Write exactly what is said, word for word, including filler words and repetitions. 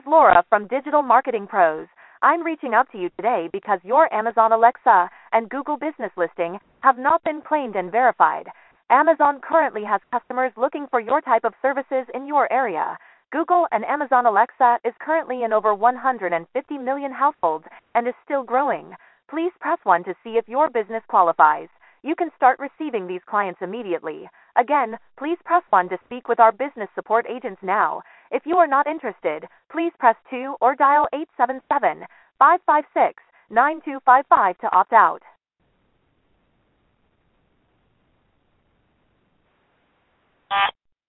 Laura from Digital Marketing Pros. I'm reaching out to you today because your Amazon Alexa and Google Business listing have not been claimed and verified. Amazon currently has customers looking for your type of services in your area. Google and Amazon Alexa is currently in over one hundred fifty million households and is still growing. Please press one to see if your business qualifies. You can start receiving these clients immediately. Again, please press one to speak with our business support agents now. If you are not interested, please press two or dial eight seven seven, five five six, nine two five five to opt out.